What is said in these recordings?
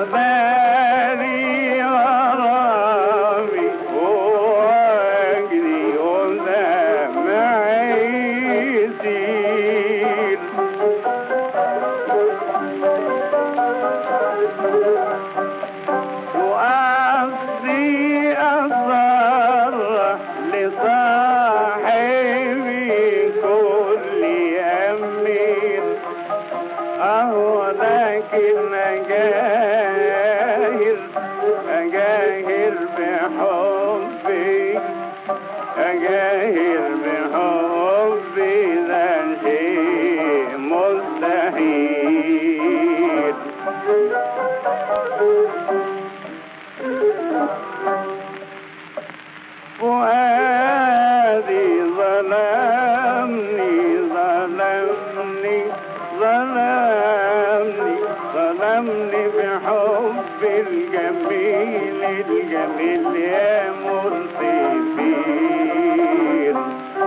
وداري غرامي وأجري ودمعي يسيل وقصدي أصرح لصاحبي كل يمين لكن أجاهر بحبي ده شيء مستحيل فؤادي ظلمني بحب الجميل يا مرتفين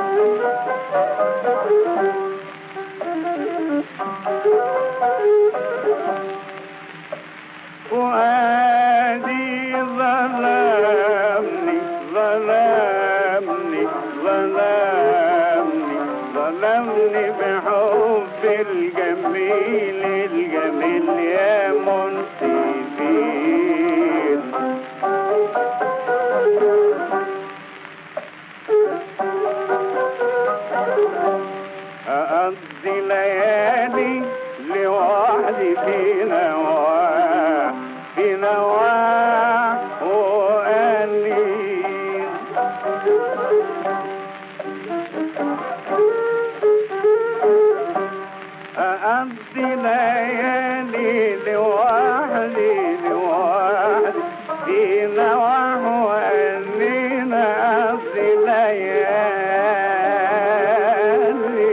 فؤادي ظلمني بحب الجميل يا منصفين أقضي ليالي لوحدي في نواه وأنين أقضي ليالي لوحدي في نواه وأنين أقضي ليالي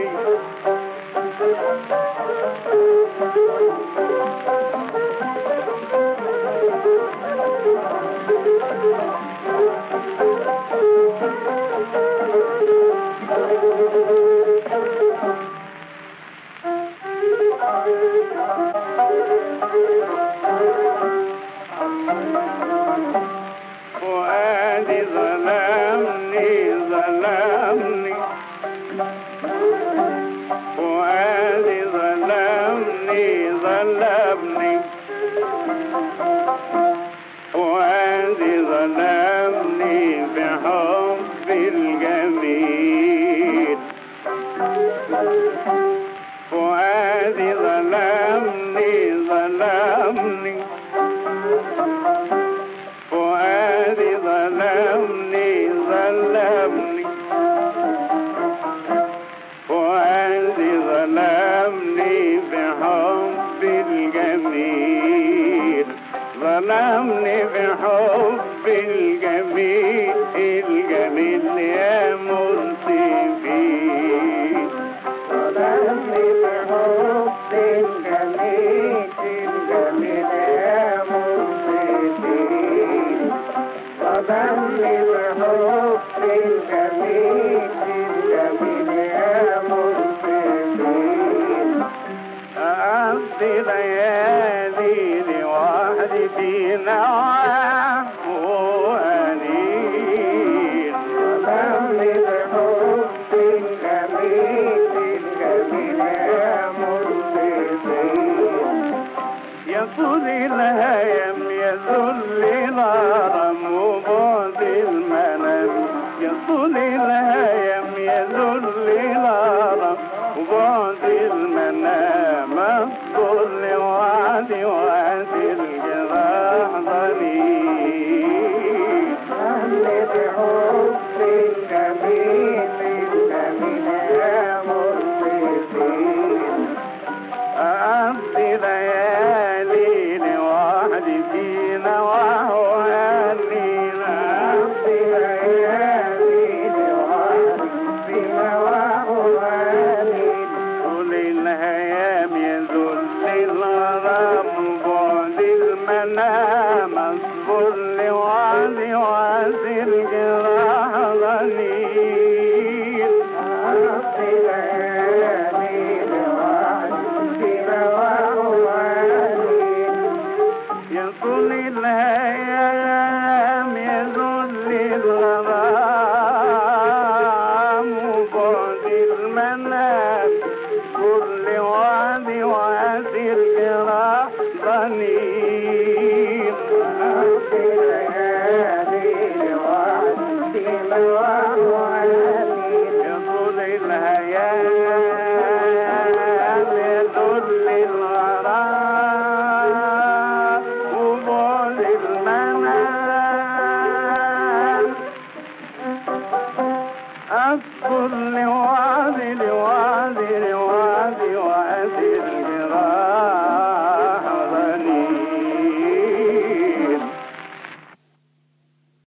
فؤادي ظلمني فؤادي ظلمني فؤادي ظلمني بحب الجميل فؤادي ظلمني فؤادي ظلمني فؤادي ظلمني بحب الجميل ظلمني بحب الجميل يا منصفين ظلمني بحب الجميل يا منصفين ظلمني بحب الجميل يا منصفين أقضي ليالي لوحدي في نواه وأنين ظلمني بحب الجميل يا منصفين يطول الهيم يذل الهرم وبعد المنام يطول الهيم يذل الهرم وبعد المنام الظل وعدي الجراح ضنين ظلمني بحب الجميل يا مرتفين أقضي ليالي لوحدي في نواه وأنين أقضي ليالي لوحدي في نواه وأنين طول الهيام يذل الغرام بعد المنام اصبر لوعدي الجراح ضنين أقضي ليالي لوحدي في نواه وأنين طول الهيام يذل الغرام وبعد المنام كل وعد وعسير جراح ضنين في ليالي وعدي يطول الهيام يذل الغرام وبعد المنام أذكر لوعد